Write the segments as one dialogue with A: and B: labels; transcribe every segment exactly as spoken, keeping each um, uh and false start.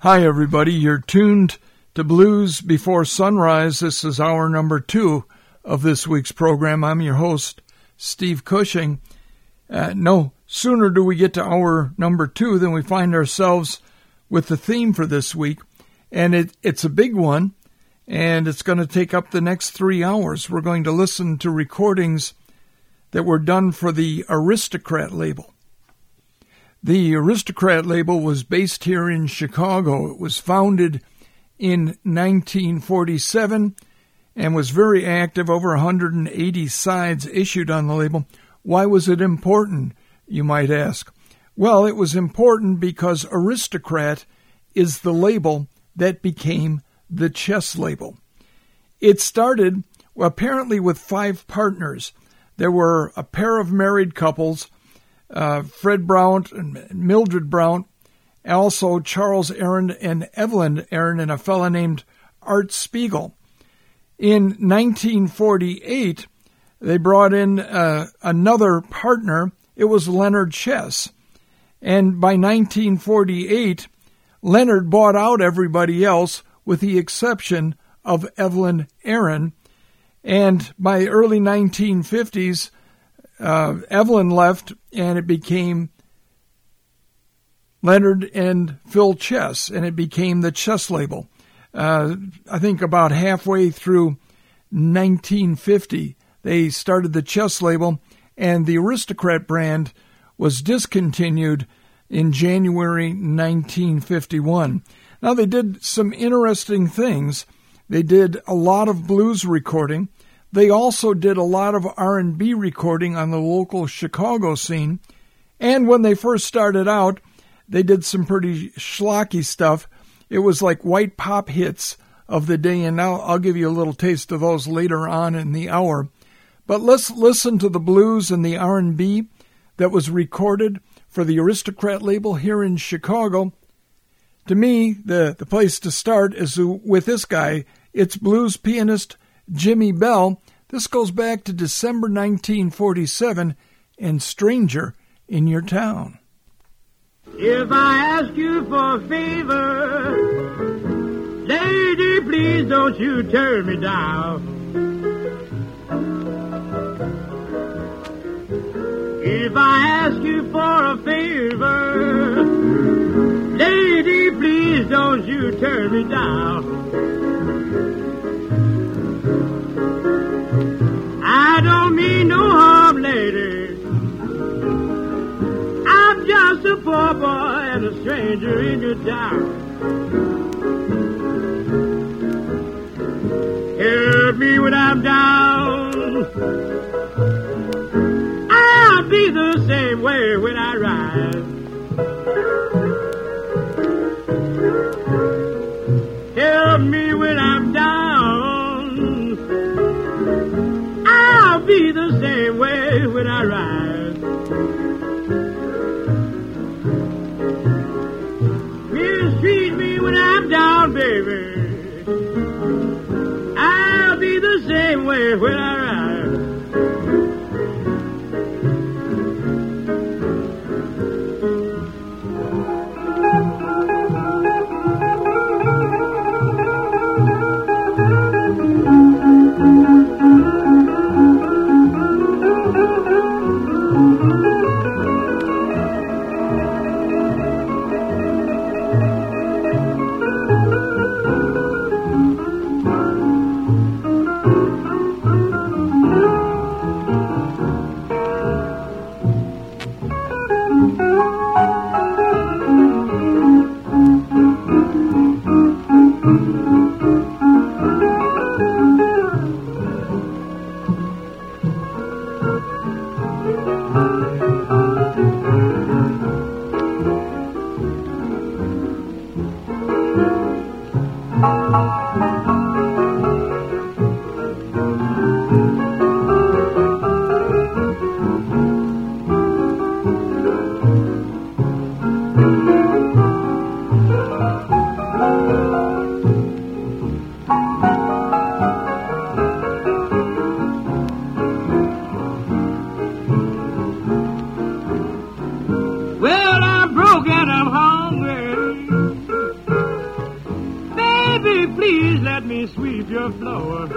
A: Hi, everybody. You're tuned to Blues Before Sunrise. This is hour number two of this week's program. I'm your host, Steve Cushing. Uh, no sooner do we get to hour number two than we find ourselves with the theme for this week. And it, it's a big one, and it's going to take up the next three hours. We're going to listen to recordings that were done for the Aristocrat label. The Aristocrat label was based here in Chicago. It was founded in nineteen forty-seven and was very active, over one hundred eighty sides issued on the label. Why was it important, you might ask? Well, it was important because Aristocrat is the label that became the Chess label. It started apparently with five partners. There were a pair of married couples, Uh, Fred Blount and Mildred Blount, also Charles Aaron and Evelyn Aaron, and a fellow named Art Spiegel. In nineteen forty-eight, they brought in uh, another partner. It was Leonard Chess. And by nineteen forty-eight, Leonard bought out everybody else with the exception of Evelyn Aaron. And by early nineteen fifties, Uh, Evelyn left, and it became Leonard and Phil Chess, and it became the Chess label. Uh, I think about halfway through nineteen fifty, they started the Chess label, and the Aristocrat brand was discontinued in January nineteen fifty-one. Now, they did some interesting things. They did a lot of blues recording. They also did a lot of R and B recording on the local Chicago scene. And when they first started out, they did some pretty schlocky stuff. It was like white pop hits of the day, and now I'll give you a little taste of those later on in the hour. But let's listen to the blues and the R and B that was recorded for the Aristocrat label here in Chicago. To me, the, the place to start is with this guy. It's blues pianist Jimmy Bell. This goes back to December nineteen forty-seven and Stranger in Your Town.
B: If I ask you for a favor, lady, please don't you turn me down. If I ask you for a favor, lady, please don't you turn me down. I don't mean no harm, lady. I'm just a poor boy and a stranger in your town. Help me when I'm down. I'll be the same way when I rise. Help me when I'm down. I'll be the same way when I rise. Mistreat me when I'm down, baby. I'll be the same way when I rise. please let me sweep your floor.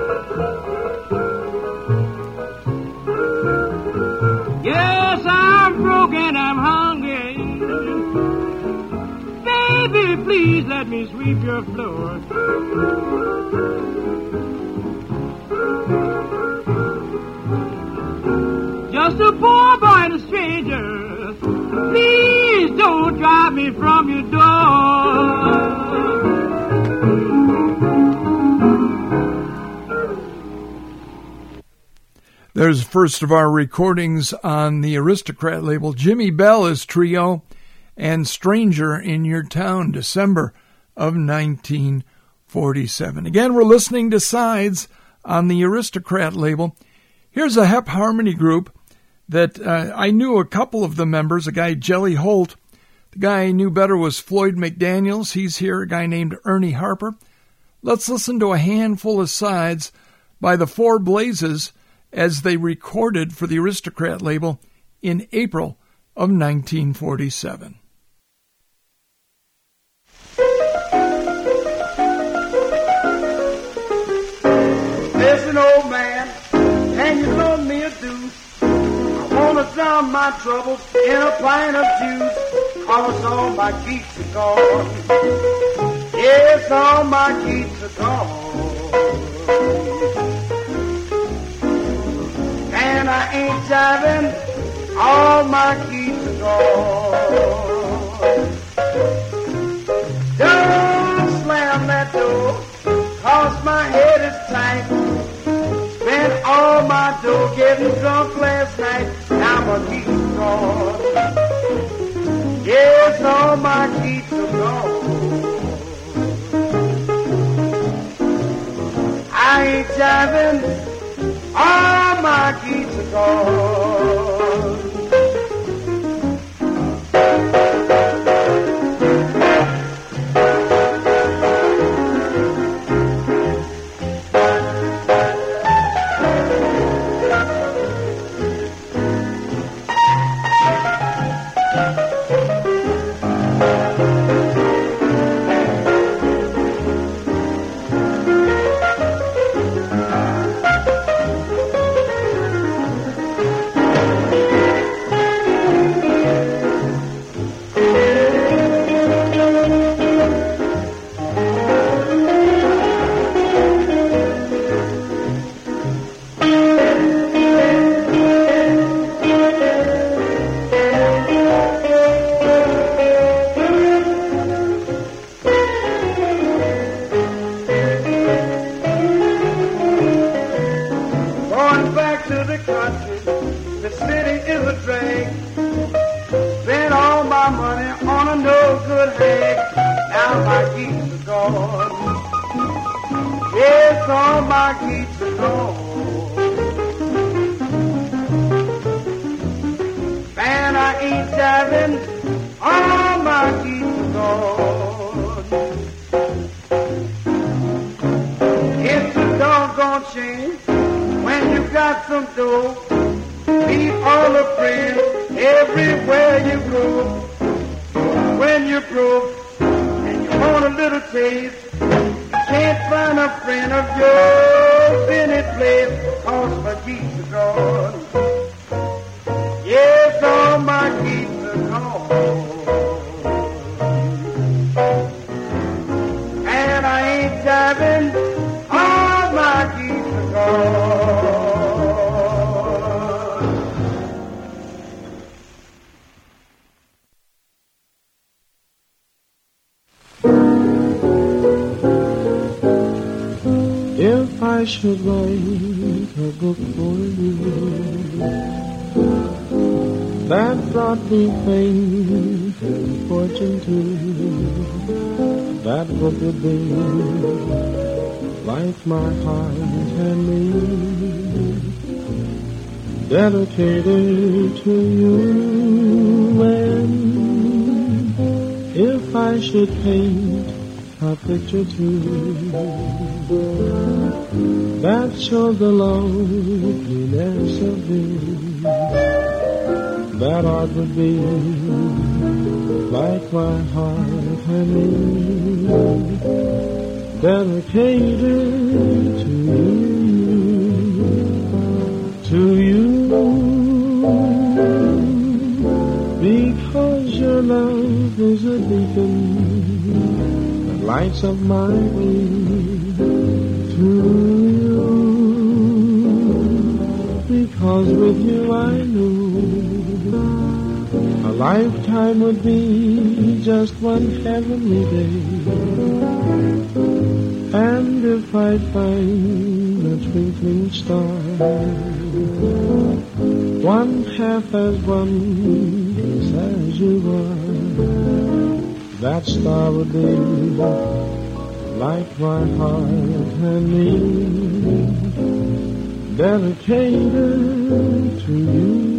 B: Yes, I'm broke and I'm hungry. Baby, please let me sweep your floor. Just a poor boy and a stranger. Please don't drive me from your door.
A: There's the first of our recordings on the Aristocrat label. Jimmy Bell Trio and Stranger in Your Town, December of nineteen forty-seven. Again, we're listening to Sides on the Aristocrat label. Here's a Hep Harmony group that uh, I knew a couple of the members, a guy, Jelly Holt. The guy I knew better was Floyd McDaniels. He's here, a guy named Ernie Harper. Let's listen to a handful of sides by the Four Blazes as they recorded for the Aristocrat label in April of nineteen forty-seven.
C: Listen, old man, can you loan me a deuce? I want to drown my troubles in a pint of juice, 'cause all my geeks are gone. Yes, all my geeks are gone. And I ain't jiving, all my geeks are gone. Don't slam that door, 'cause my head is tight. Spent all my dough getting drunk last night. Now my geeks are gone. Yes, all my geeks are gone. I ain't jiving, all my geeks are gone.
D: Should write a book for you that brought me fame and fortune too. That book would be like my heart and me, dedicated to you. And if I should paint a picture too that showed the loneliness of thee, that art would be like my heart and me, dedicated to you, to you, because your love is a beacon that lights up my way to you, because with you I know a lifetime would be just one heavenly day. And if I find a twinkling star, one half as wondrous as you are, that star would be like my heart and me, dedicated to you.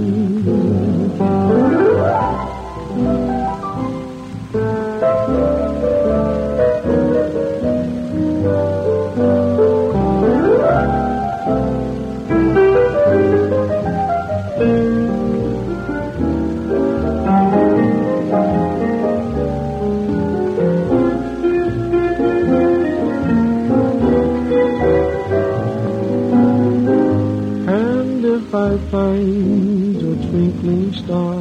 D: I find a twinkling star,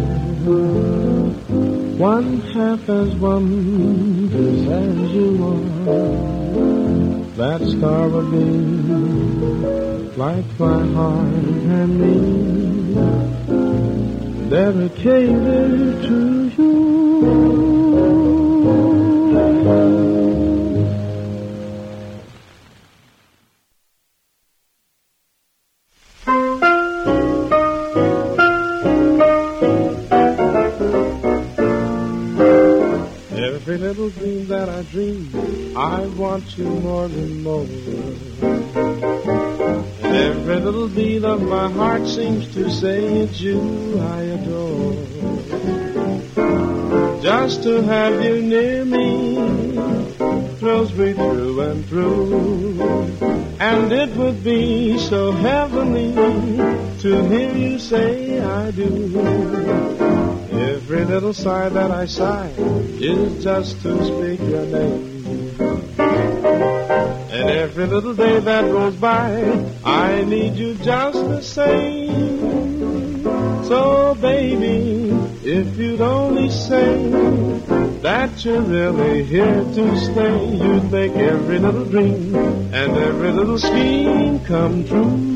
D: one half as wondrous as you are, that star will be like my heart and me, dedicated to you. Every little dream that I dream, I want you more and more. And every little beat of my heart seems to say it's you I adore. Just to have you near me thrills me through and through. And it would be so heavenly to hear you say I do. Every little sigh that I sigh is just to speak your name. And every little day that goes by, I need you just the same. So baby, if you'd only say that you're really here to stay, you'd make every little dream and every little scheme come true.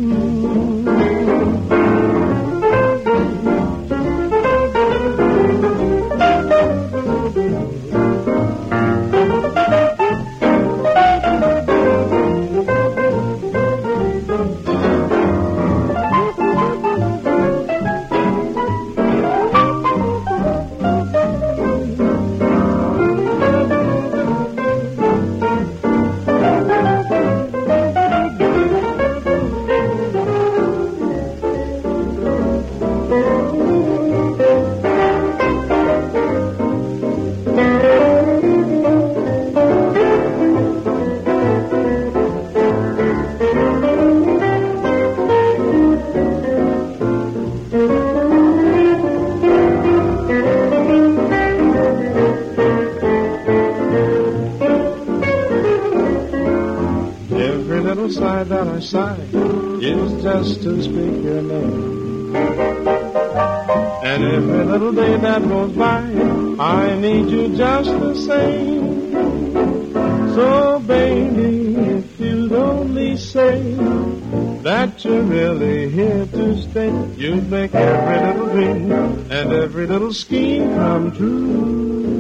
D: Sigh that I sigh is just to speak your name. And every little day that goes by, I need you just the same. So baby, if you'd only say that you're really here to stay, you'd make every little dream and every little scheme come true.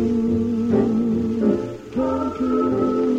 D: Come true.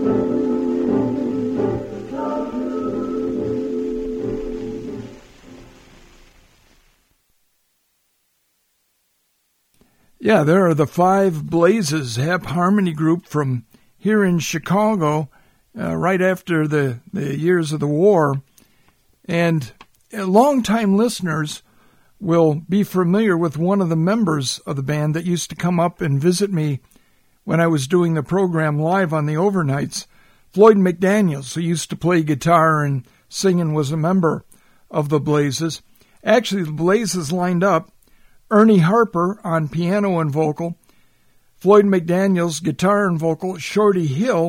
A: Yeah, there are the Five Blazes, Hep Harmony group from here in Chicago, uh, right after the, the years of the war. And uh, longtime listeners will be familiar with one of the members of the band that used to come up and visit me when I was doing the program live on the overnights. Floyd McDaniels, who used to play guitar and sing and was a member of the Blazes. Actually, the Blazes lined up Ernie Harper on piano and vocal, Floyd McDaniels guitar and vocal, Shorty Hill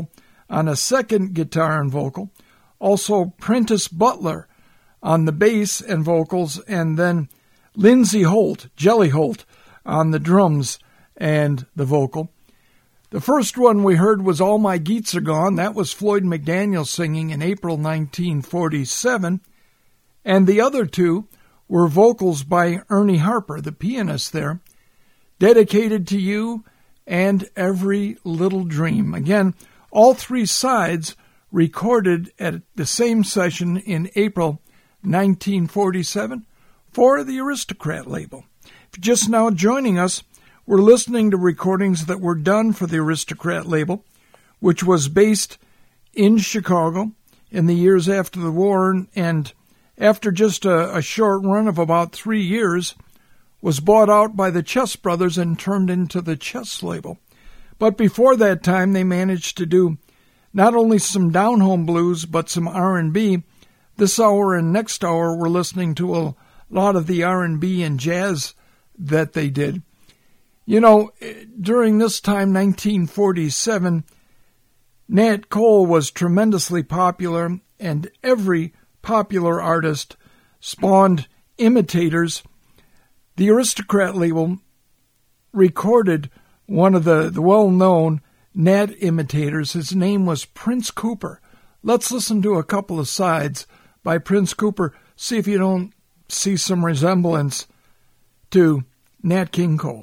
A: on a second guitar and vocal, also Prentice Butler on the bass and vocals, and then Lindsay Holt, Jelly Holt, on the drums and the vocal. The first one we heard was All My Geets Are Gone. That was Floyd McDaniel singing in April nineteen forty-seven. And the other two were vocals by Ernie Harper, the pianist there, Dedicated to You and Every Little Dream. Again, all three sides recorded at the same session in April nineteen forty-seven for the Aristocrat label. If you're just now joining us, we're listening to recordings that were done for the Aristocrat label, which was based in Chicago in the years after the war, and after just a, a short run of about three years, was bought out by the Chess Brothers and turned into the Chess label. But before that time, they managed to do not only some down-home blues, but some R and B. This hour and next hour, we're listening to a lot of the R and B and jazz that they did. You know, during this time, nineteen forty-seven, Nat Cole was tremendously popular, and every popular artist spawned imitators. The Aristocrat label recorded one of the, the well-known Nat imitators. His name was Prince Cooper. Let's listen to a couple of sides by Prince Cooper, see if you don't see some resemblance to Nat King Cole.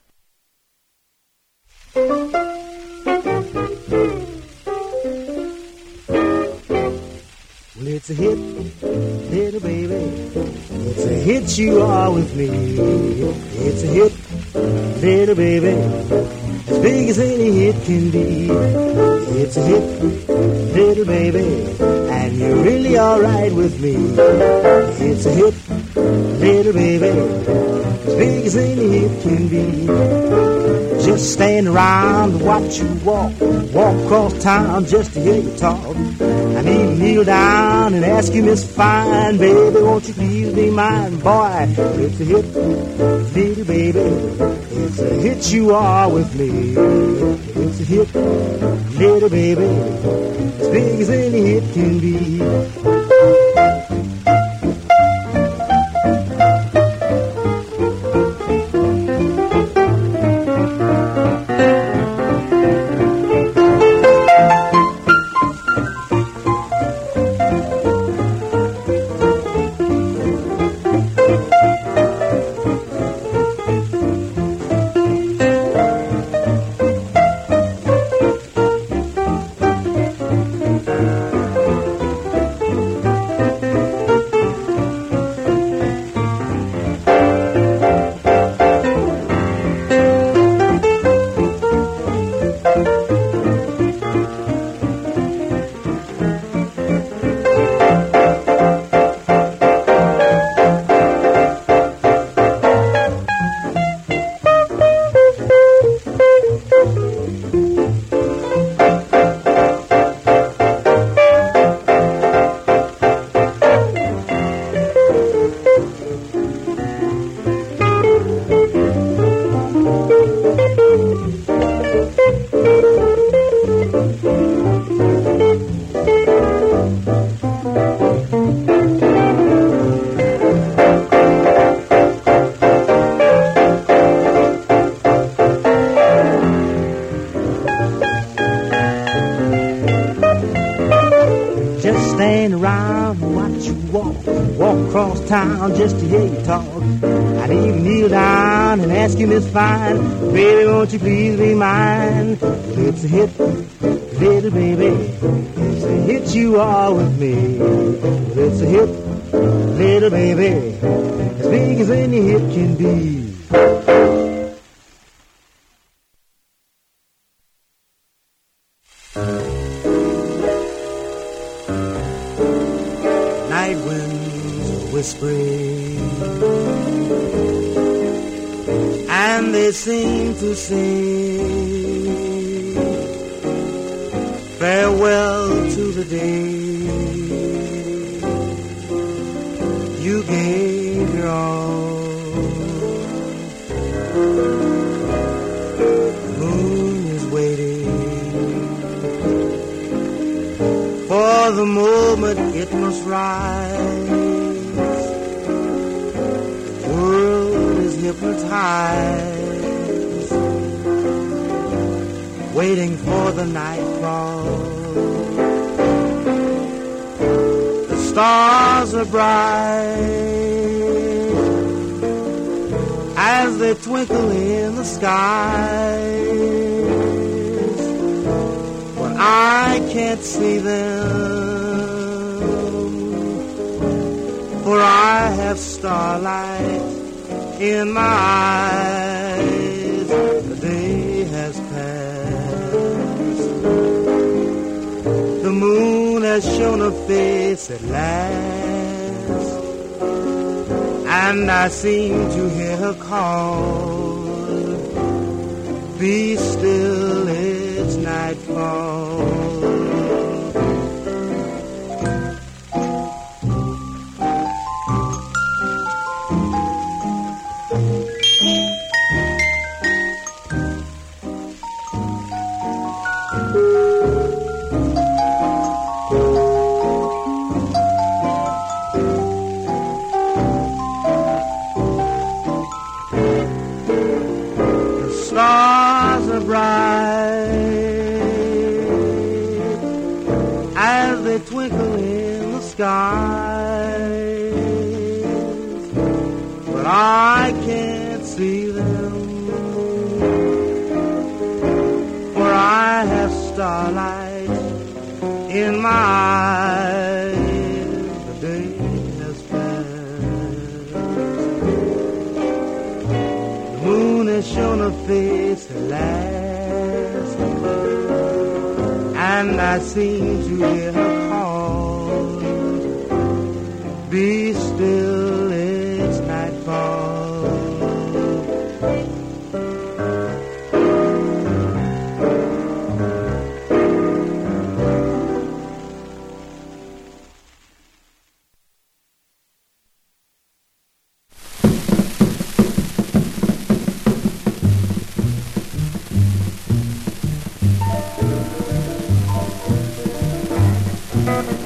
E: Well, it's a hit, little baby. It's a hit, you are with me. It's a hit, little baby. As big as any hit can be. It's a hit, little baby. And you're really alright with me. It's a hit, little baby. As big as any hit can be. Just stand around and watch you walk, walk across town just to hear you talk. And even kneel down and ask you, Miss Fine, baby, won't you please be mine? Boy, it's a hit, little baby. It's a hit, you are with me. It's a hit, little baby. As big as any hit can be. Town just to hear you talk. I'd even kneel down and ask you, Miss Fine, baby, won't you please be mine? It's a hit, little baby. It's a hit, you are with me. It's a hit, little baby. As big as any hit can be. Night winds whispering, and they seem to sing farewell to the day you gave your all. The moon is waiting for the moment it must rise. The world is hypnotized, waiting for the nightfall. The stars are bright as they twinkle in the skies, but I can't see them, for I have starlight in my eyes. The day has passed, the moon has shown her face at last, and I seem to hear her call, be still, it's nightfall. Twinkle in the skies, but I can't see them, for I have starlight in my eyes. The day has passed, the moon has shown her face at last, and I seem to hear her call, be still, it's nightfall.
F: Thank you.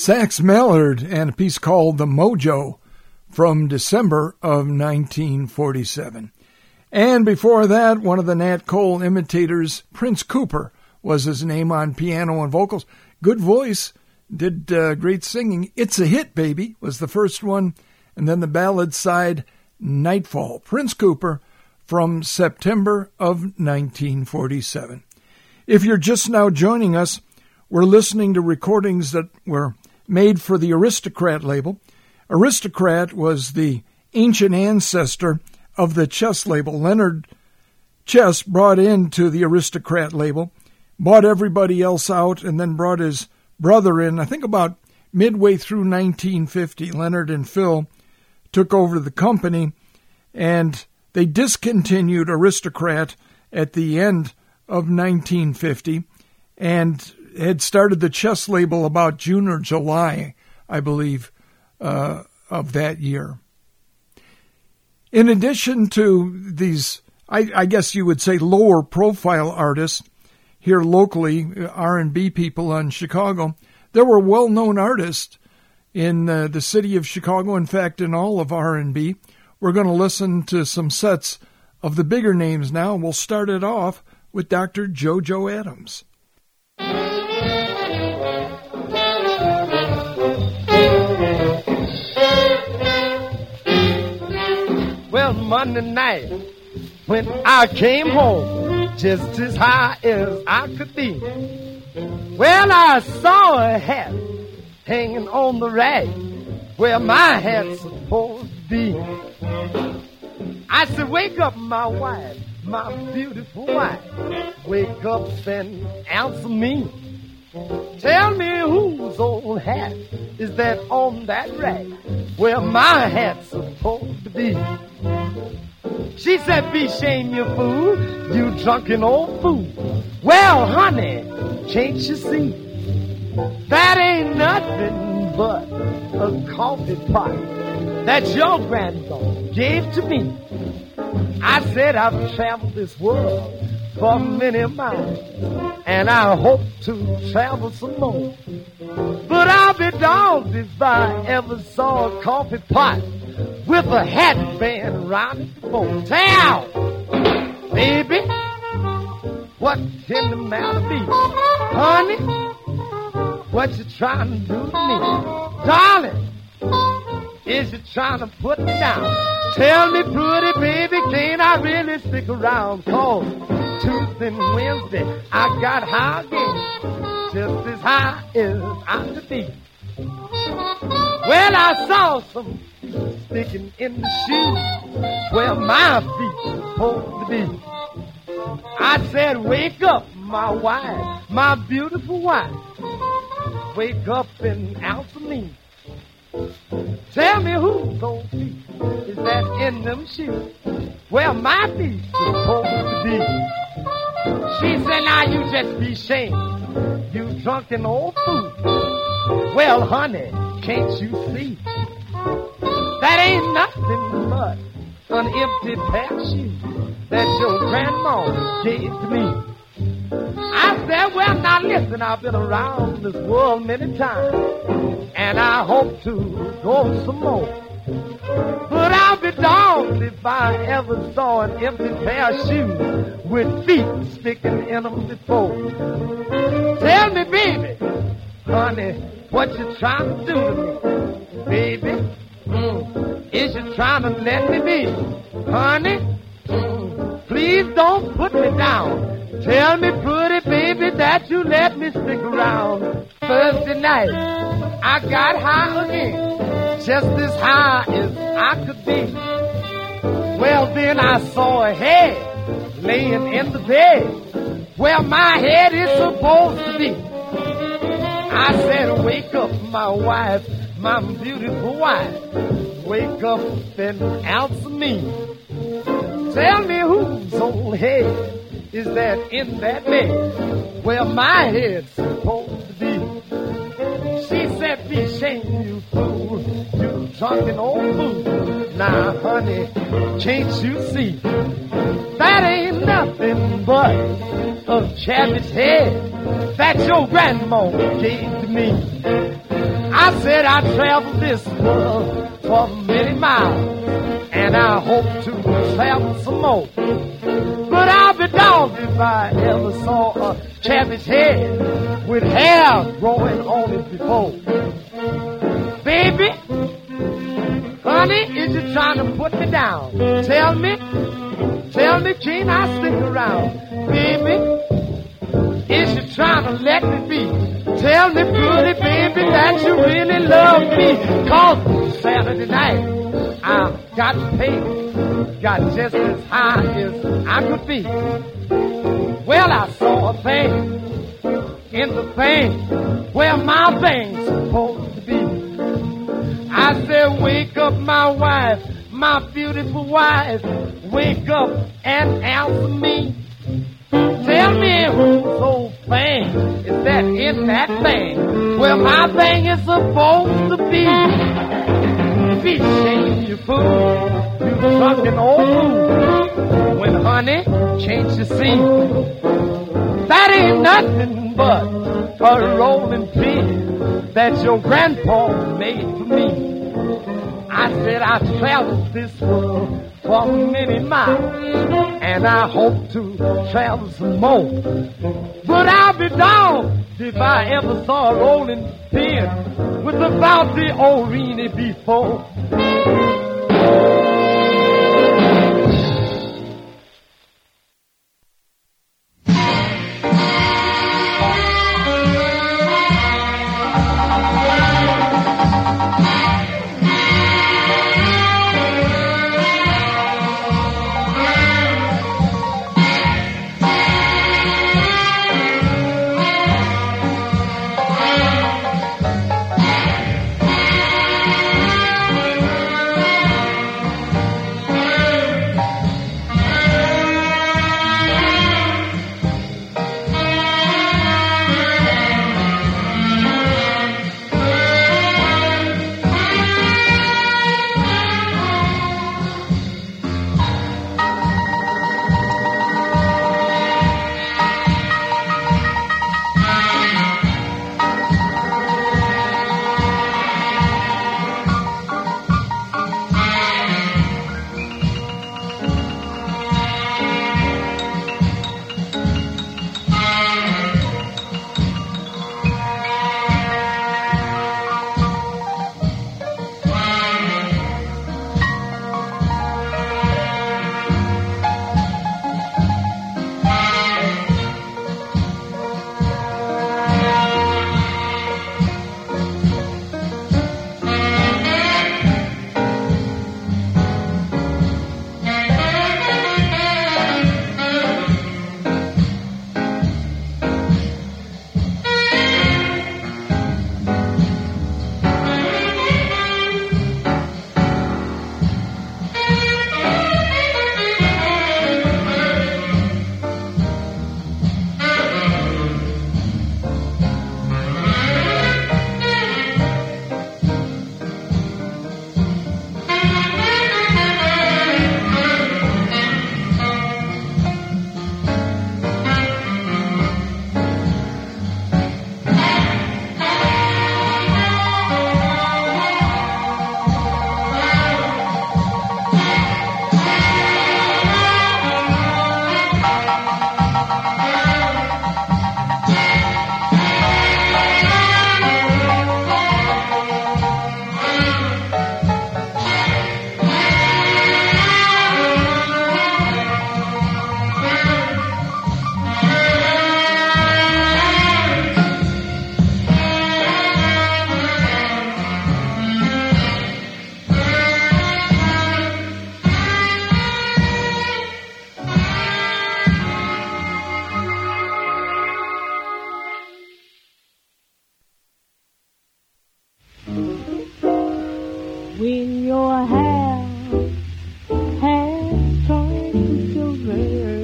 A: Sax Mallard and a piece called The Mojo from December of nineteen forty-seven. And before that, one of the Nat Cole imitators, Prince Cooper, was his name on piano and vocals. Good voice, did uh, great singing. It's a Hit, Baby was the first one, and then the ballad side, Nightfall. Prince Cooper from September of nineteen forty-seven. If you're just now joining us, we're listening to recordings that were made for the Aristocrat label. Aristocrat was the ancient ancestor of the Chess label. Leonard Chess brought into the Aristocrat label, bought everybody else out, and then brought his brother in. I think about midway through nineteen fifty, Leonard and Phil took over the company, and they discontinued Aristocrat at the end of nineteen fifty and had started the Chess label about June or July, I believe, uh, of that year. In addition to these, I, I guess you would say, lower profile artists here locally, R and B people in Chicago, there were well-known artists in uh, the city of Chicago, in fact, in all of R and B. We're going to listen to some sets of the bigger names now. We'll start it off with Doctor JoJo Adams.
F: Well, Monday night, when I came home, just as high as I could be, well, I saw a hat hanging on the rack where my hat's supposed to be. I said, wake up, my wife, my beautiful wife. Wake up and answer me. Tell me whose old hat is that on that rack where my hat's supposed to be. She said, be shame, you fool, you drunken old fool. Well, honey, can't you see? That ain't nothing but a coffee pot that your granddaughter gave to me. I said I've traveled this world for many miles, and I hope to travel some more. But I'll be dogged if I ever saw a coffee pot with a hat band around it before. Tell, baby, what can the matter be? Honey, what you trying to do to me? Darling, is you trying to put me down? Tell me, pretty baby, can I really stick around? Cause Tuesday and Wednesday I got high again, just as high as I could be. Well, I saw some sticking in the shoes where my feet are supposed to be. I said, wake up, my wife, my beautiful wife. Wake up and answer me. Tell me whose old feet is that in them shoes where my feet are supposed to be. She said, now you just be shamed, you drunken old fool. Well, honey, can't you see? That ain't nothing but an empty pair of shoes that your grandma gave to me. I said, well, now listen, I've been around this world many times, and I hope to go some more. But I'll be dogged if I ever saw an empty pair of shoes with feet sticking in them before. Tell me, baby, honey, what you trying to do to me? Baby, mm, is you trying to let me be? Honey, mm, please don't put me down. Tell me, pretty baby, that you let me stick around. Thursday night, I got high again, just as high as I could be. Well, then I saw a head laying in the bed where my head is supposed to be. I said, wake up, my wife, my beautiful wife. Wake up and answer me. Tell me whose old head is that in that bed where my head's supposed to be. She said, be ashamed, you fool, you drunken old fool. Now, honey, can't you see? That ain't nothing but a cabbage head that your grandma gave to me. I said I traveled this world for many miles, and I hope to travel some more. But I'll be dogged if I ever saw a cabbage head with hair growing on it before. Baby, honey, is you trying to put me down? Tell me, tell me, can I stick around? Baby, is you trying to let me be? Tell me, pretty baby, that you really love me. Cause Saturday night, I got paid, got just as high as I could be. Well, I saw a thing in the thing where my thing's supposed to be. I said, wake up, my wife, my beautiful wife, wake up and answer me. Tell me whose old thing is that in that thing where my thing is supposed to be. Be shame, you fool, you drunken old fool. When honey, can't you see? That ain't nothing but a rolling pin that your grandpa made for me. I said I traveled this world for many miles, and I hope to travel some more. But I'll be down if I ever saw a rolling pin with about the Orini before.
G: when your hair has turned silver,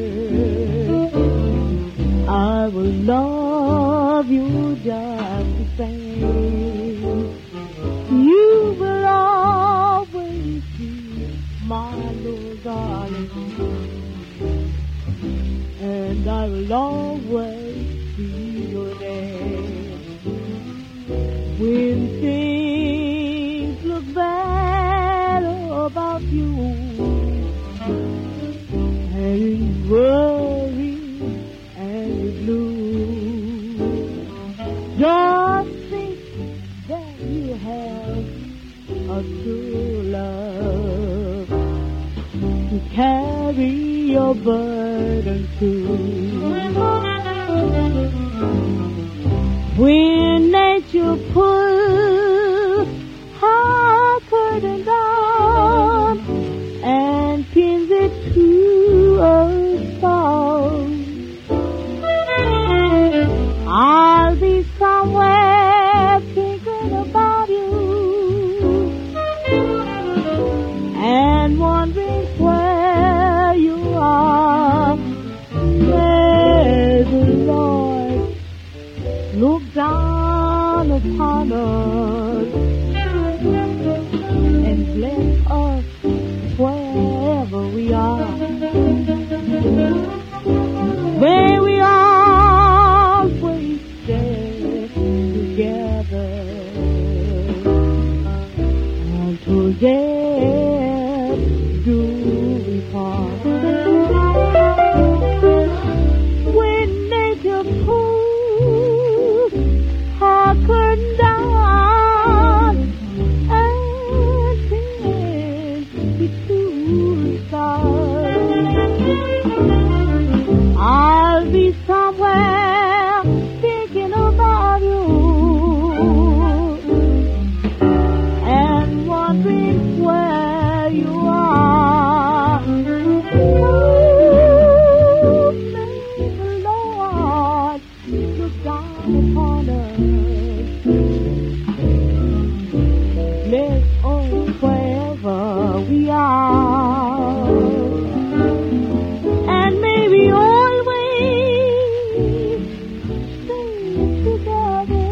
G: I will love you just the same. You will always be my little darling, and I will always be your name. When things to carry your burden too. When nature pulls her curtain down and pins it to a stone, I'll be somewhere thinking about you and wondering where you are. May the Lord look down upon us and bless us wherever we are. Where we always stay together until death do we part. When nature pulls her curtain down and pins it to the stars, I'll be somewhere thinking about you and wondering where you are. Oh, may the Lord look down upon us, bless us wherever we are, and may we always stay together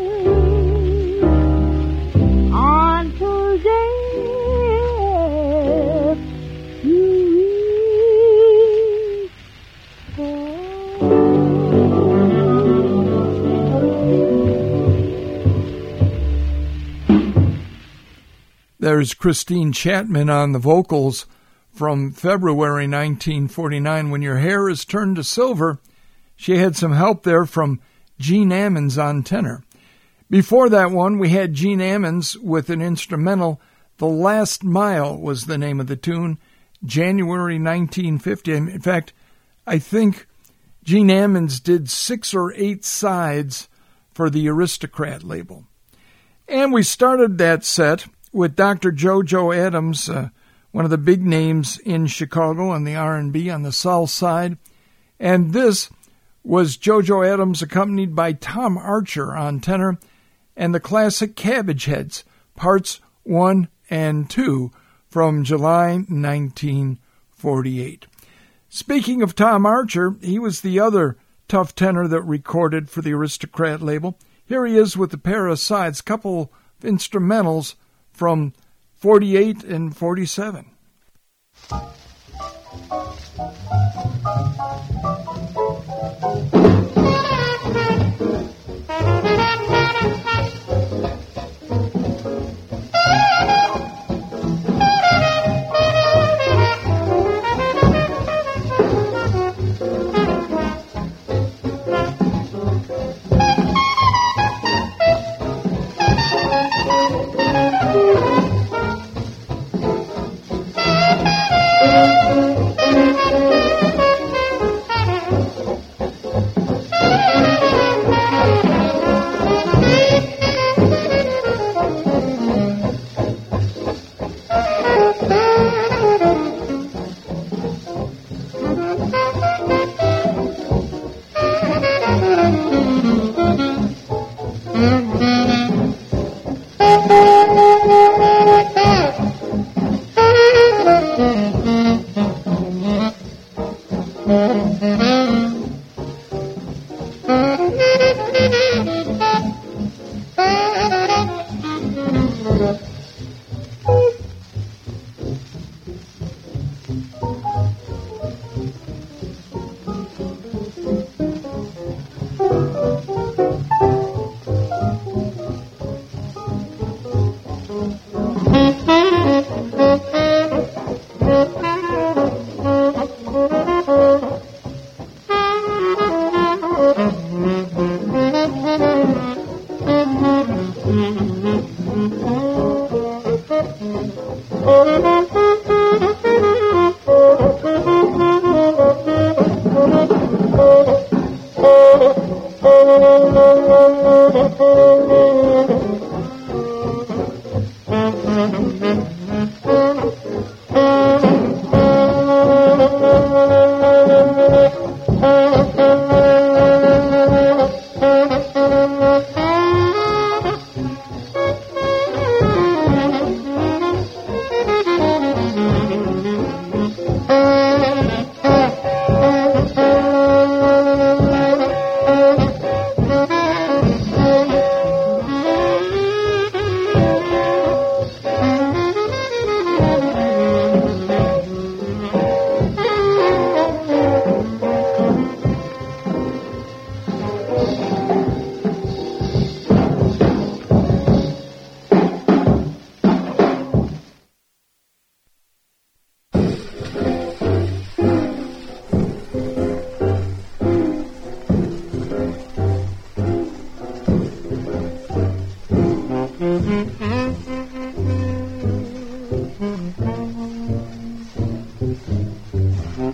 G: until death do we
A: There's Christine Chapman on the vocals from February nineteen forty-nine. When Your Hair Is Turned to Silver, she had some help there from Gene Ammons on tenor. Before that one, we had Gene Ammons with an instrumental. The Last Mile was the name of the tune, January nineteen fifty. In fact, I think Gene Ammons did six or eight sides for the Aristocrat label. And we started that set with Doctor JoJo Adams, uh, one of the big names in Chicago on the R and B on the South Side. And this was JoJo Adams accompanied by Tom Archer on tenor and the classic Cabbage Heads, parts one and two from July nineteen forty-eight. Speaking of Tom Archer, he was the other tough tenor that recorded for the Aristocrat label. Here he is with a pair of sides, couple of instrumentals from forty-eight and forty-seven.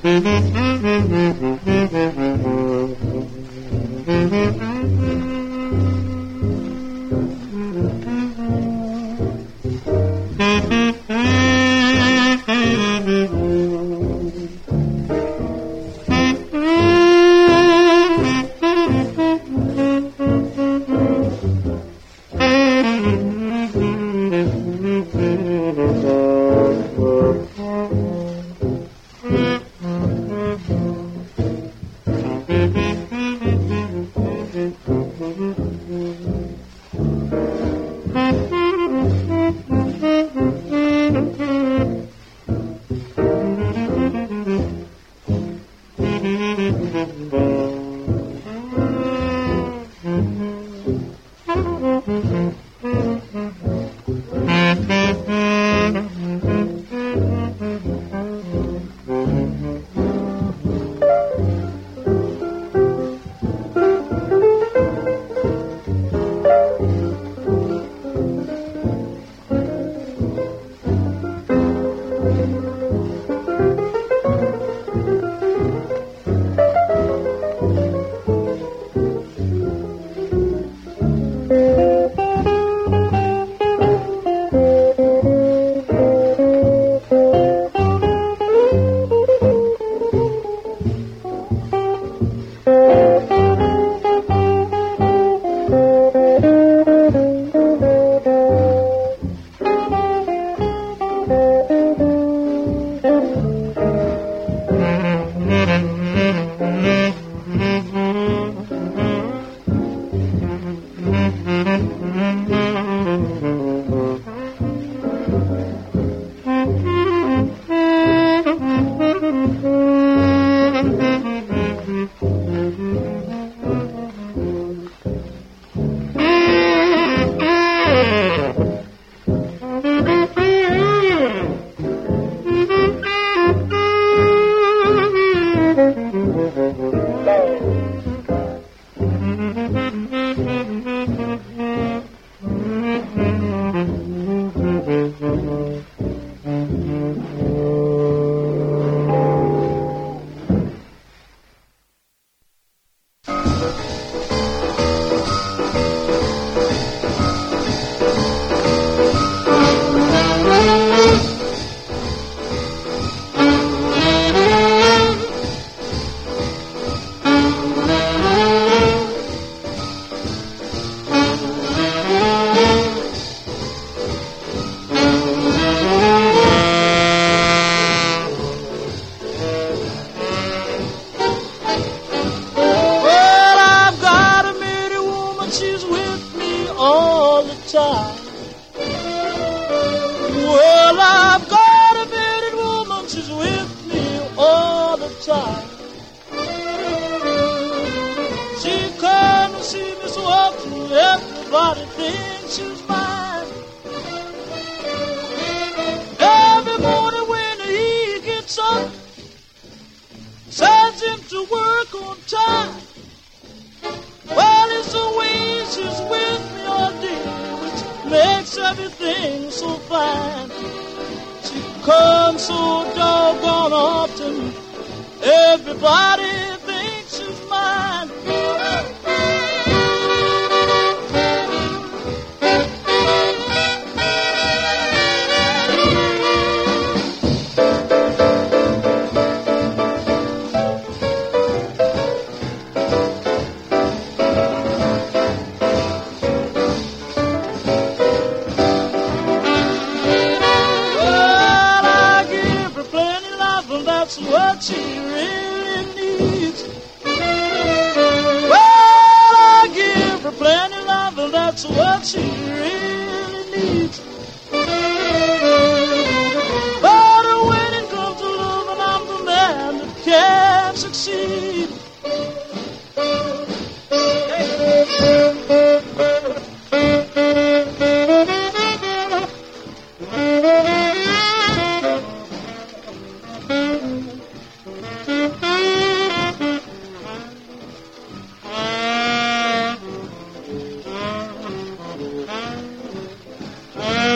H: Uh...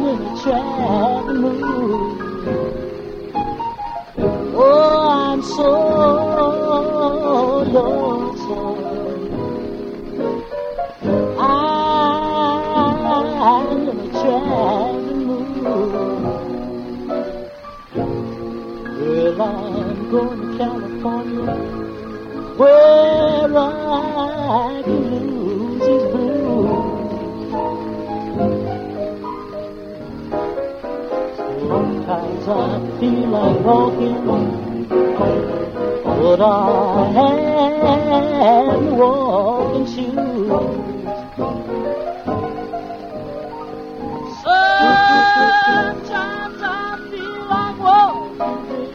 G: in a traveling mood. Oh, I'm so lonesome. I'm in a traveling mood. Well, I'm going to California, where I can lose these blues. Sometimes I feel like walking, but I have no walking shoes. Sometimes I feel like walking,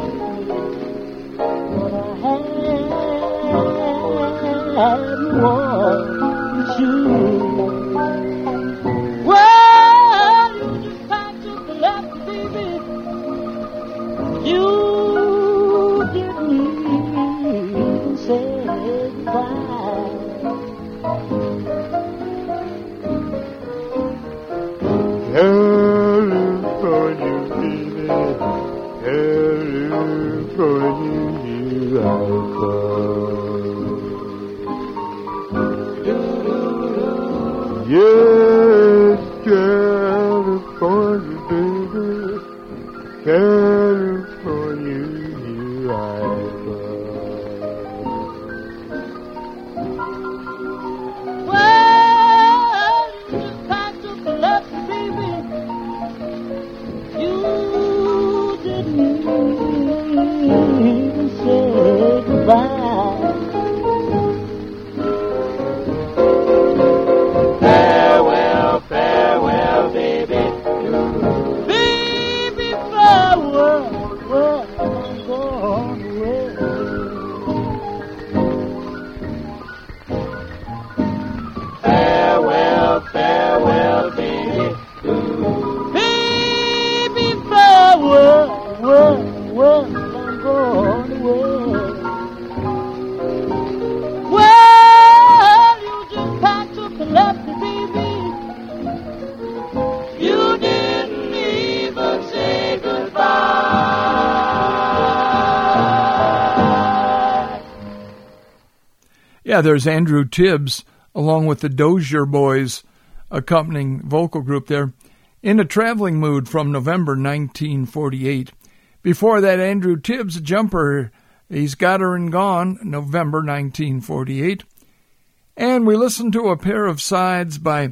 G: but I have no walking shoes. Well, you just packed up and left, baby. You didn't even say goodbye.
D: California, baby, California, you are come. Yes, California, baby, California, you are come.
G: Well, you just packed up and left, baby. You didn't even say goodbye.
C: Farewell, farewell, baby.
G: Baby, farewell, well, I'm gone away.
C: Farewell, farewell, baby.
G: Baby, farewell, well, well, I'm gone away. Well, you just packed up and left me, baby. You didn't even say goodbye.
A: Yeah, there's Andrew Tibbs, along with the Dozier Boys, accompanying vocal group there, In a Traveling Mood from November nineteen forty-eight. Before that, Andrew Tibbs, Jumper, He's Got Her and Gone, November nineteen forty-eight. And we listened to a pair of sides by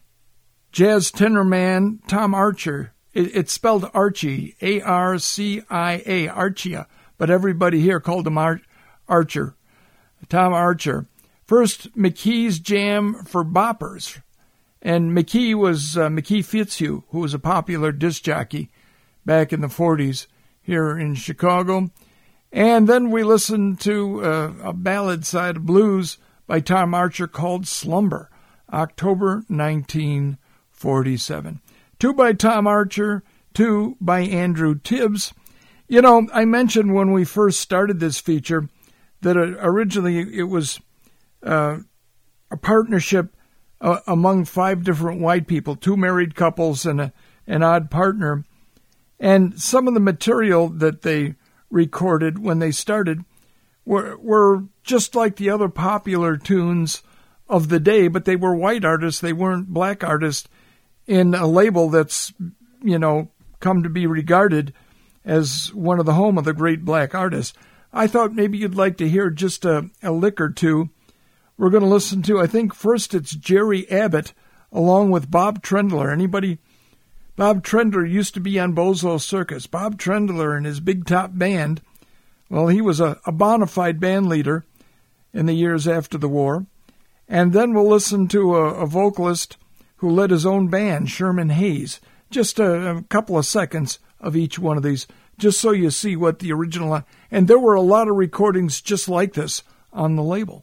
A: jazz tenor man Tom Archer. It, it's spelled Archie, A R C I A, Archia, but everybody here called him Ar- Archer. Tom Archer. First, McKee's Jam for Boppers. And McKee was uh, McKee Fitzhugh, who was a popular disc jockey back in the forties here in Chicago. And then we listened to uh, a ballad side of blues by Tom Archer called Slumber, October nineteen forty-seven. Two by Tom Archer, two by Andrew Tibbs. You know, I mentioned when we first started this feature that originally it was uh, a partnership uh, among five different white people, two married couples and a, an odd partner. And some of the material that they recorded when they started were, were just like the other popular tunes of the day, but they were white artists. They weren't black artists in a label that's, you know, come to be regarded as one of the home of the great black artists. I thought maybe you'd like to hear just a, a lick or two. We're going to listen to, I think first it's Jerry Abbott along with Bob Trendler. Anybody? Bob Trendler used to be on Bozo Circus. Bob Trendler and his Big Top Band, well, he was a, a bona fide band leader in the years after the war. And then we'll listen to a, a vocalist who led his own band, Sherman Hayes. Just a, a couple of seconds of each one of these, just so you see what the original... And there were a lot of recordings just like this on the label.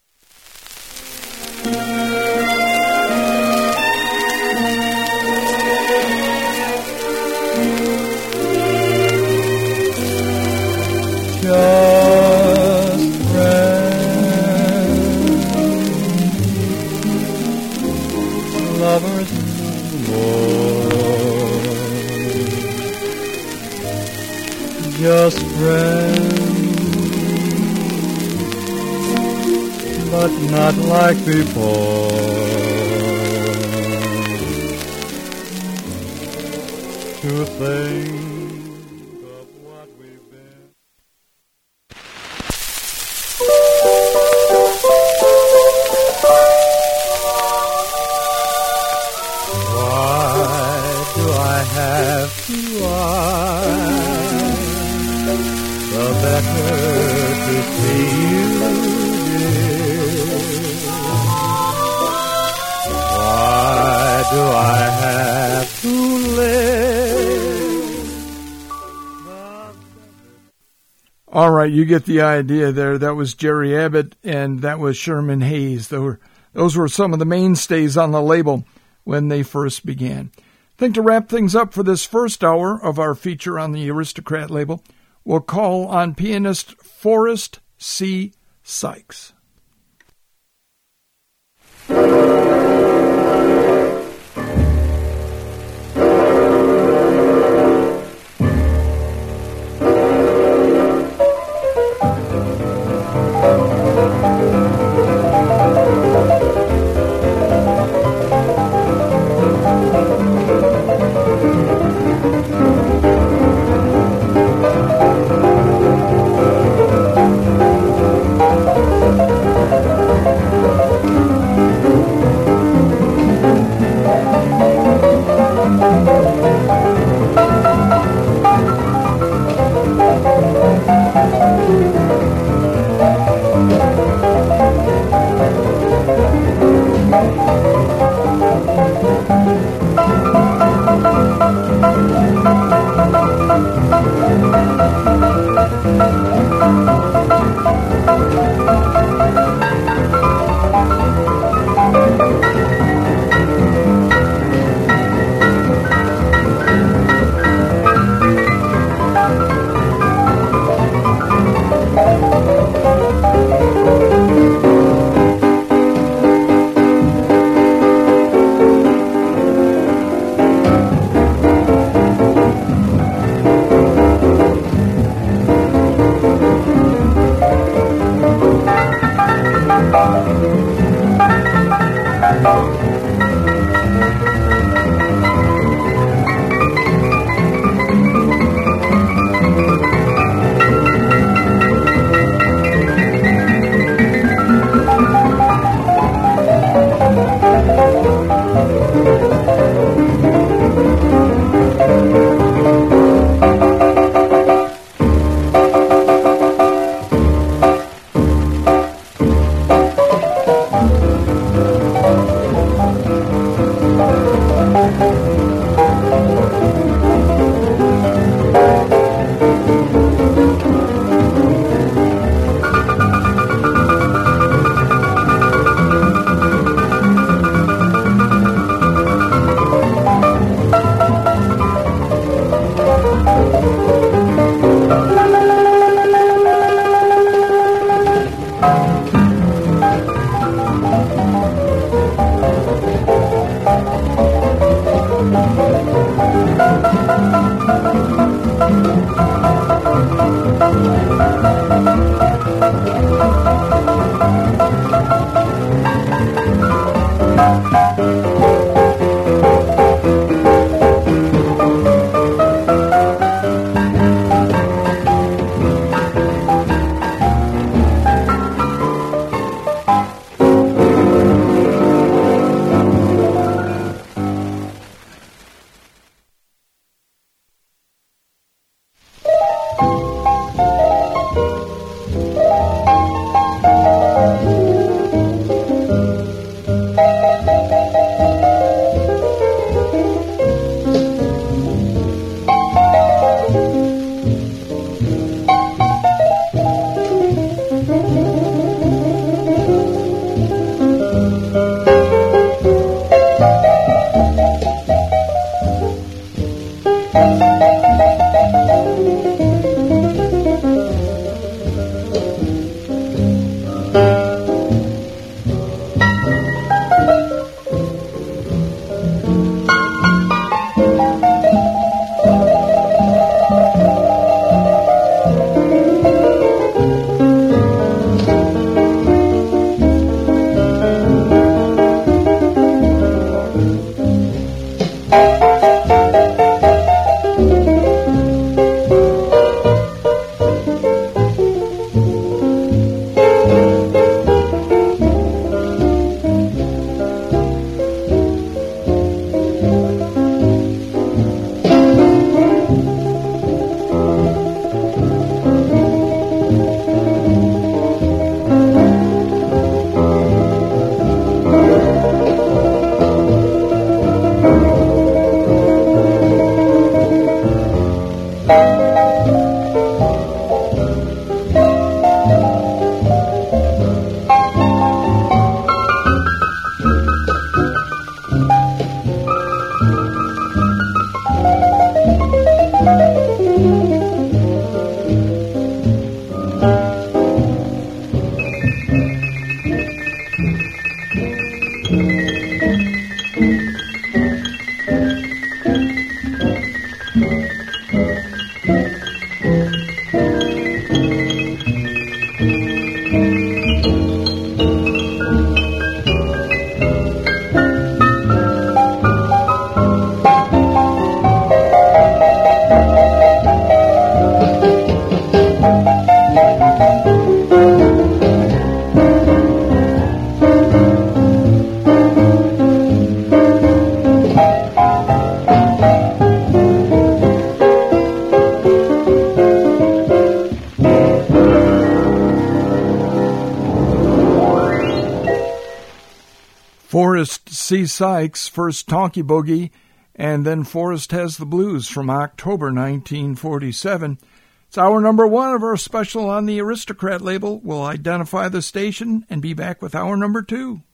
H: Just friends, lovers no more. just friends, but not like before. To think of what we've been. Why do I have to lie? The better to see you, dear. Why do I have to live?
A: All right, you get the idea there. That was Jerry Abbott, and that was Sherman Hayes. Those were, those were some of the mainstays on the label when they first began. I think to wrap things up for this first hour of our feature on the Aristocrat label, we'll call on pianist Forrest C. Sykes. Forrest C. Sykes' first Tonky Boogie, and then Forrest Has the Blues from October nineteen forty-seven. It's hour number one of our special on the Aristocrat label. We'll identify the station and be back with hour number two.